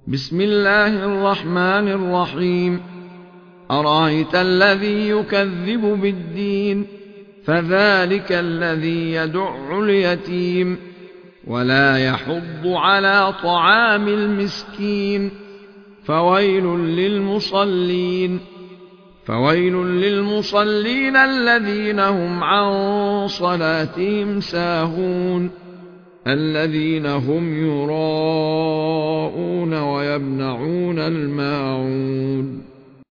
بسم الله الرحمن الرحيم. أرأيت الذي يكذب بالدين فذلك الذي يدع اليتيم ولا يحض على طعام المسكين فويل للمصلين الذين هم عن صلاتهم ساهون الذين هم يراءون ويمنعون الماعون